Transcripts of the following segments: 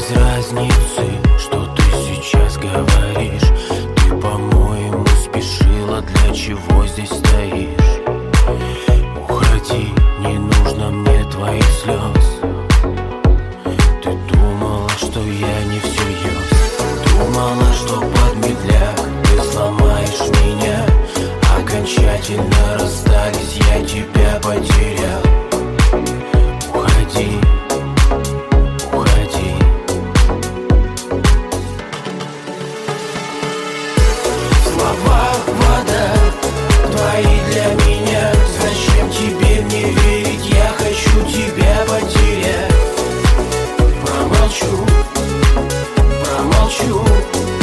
без разницы, что ты сейчас говоришь. Ты, по-моему, спешила, для чего здесь стоишь? Уходи, не нужно мне твоих слез. Ты думала, что я не всерьез. Думала, что под медляк ты сломаешь меня. Окончательно расстались, я тебя потерял. Уходи, уходи. Слова вода, твои для меня. Зачем тебе мне верить? Я хочу тебя потерять. Промолчу, промолчу.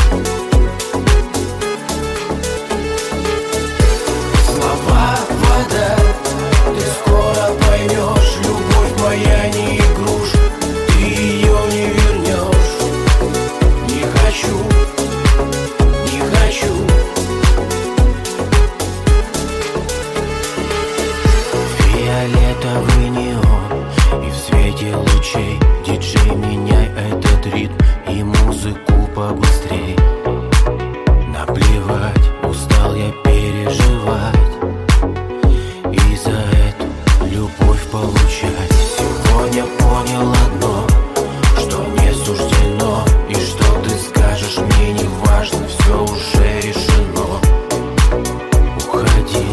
Слова вода, ты скоро поймешь. Любовь моя не игрушка, ты ее не вернешь. Не хочу, не хочу. Фиолетовый неон, и в свете лучей диджей, меняй этот ритм и музыку побыстрей. Наплевать, устал я переживать и за эту любовь получать. Сегодня понял одно, что не суждено. И что ты скажешь, мне не важно, все уже решено. Уходи,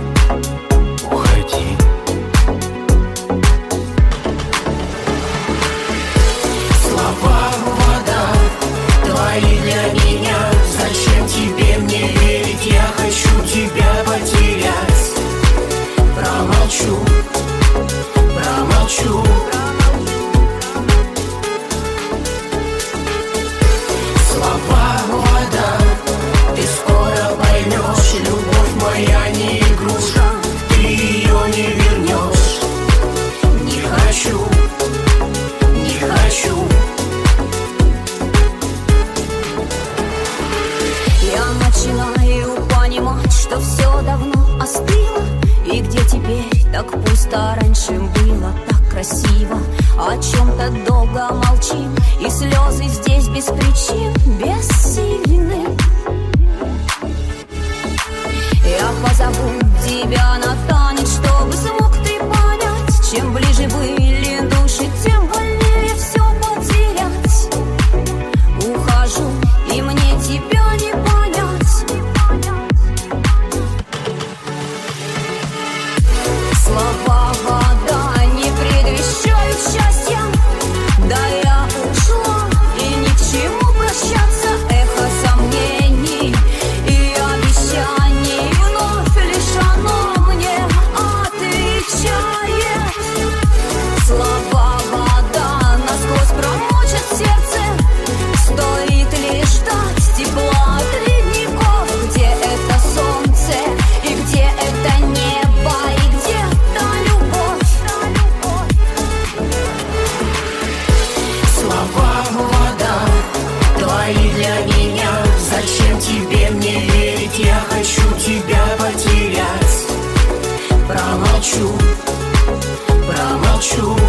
уходи. Слова вода, твои для меня. Зачем тебе мне верить? Я хочу тебя потерять. Промолчу, промолчу. Слова вода, ты скоро поймешь. Любовь моя не игрушка, ты ее не вернешь. Не хочу, не хочу. Я начинаю понимать, что все давно остыло. И где теперь так пусто, раньше было так красиво. О чем-то долго молчим, и слезы здесь без причин бессильны. Я позову тебя на танец, чтобы смог ты понять. Чем ближе были души, тем больнее все потерять. Ухожу, и мне тебя не понять. Слова вода не предвещают счастья. Да я ушла, и ни к чему прощаться. Эхо сомнений и обещаний. Вновь лишь оно мне отвечает. Слова вода насквозь промочат сердце. Стоит лишь ждать тепла от ледников. Где это солнце и где это небо, и где-то любовь. Слова вода, твои для меня. Зачем тебе мне верить? Я хочу тебя потерять. Промолчу, промолчу.